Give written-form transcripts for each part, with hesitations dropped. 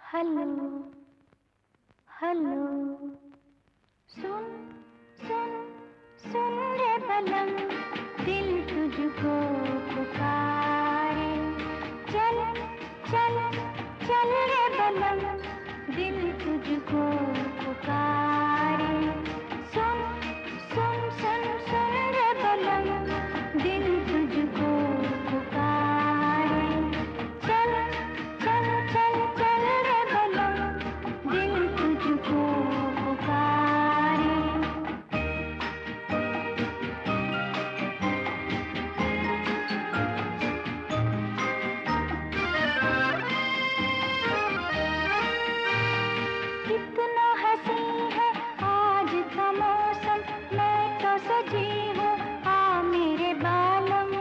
Hello hello, सुन सुन सुन रे बलम, दिल तुझको पुकारे। चल चल चल रे बलम, दिल तुझको पुकारे। सुन सुन सुन सुन रे बलम, दिल तुझको पुकारे। चल चल चल चल रे बलम, दिल तुझको पुकारे। कितना हंसी है आज का मौसम, मैं तो सजी हूँ आ मेरे बालम।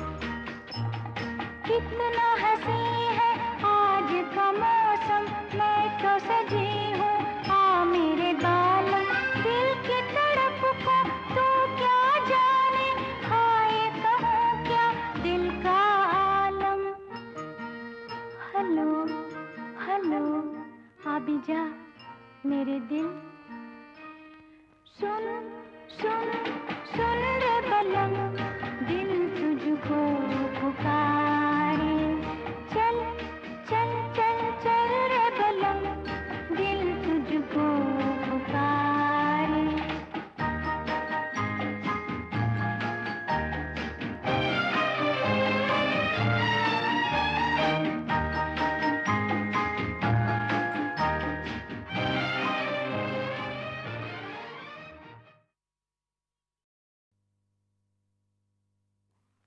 कितना हंसी है आज का मौसम, मैं तो सजी हूँ आ मेरे बालम। दिल की तड़प को तू क्या जाने, हाय कहूँ क्या दिल का आलम। हेलो हेलो, आ भी जा मेरे दिल।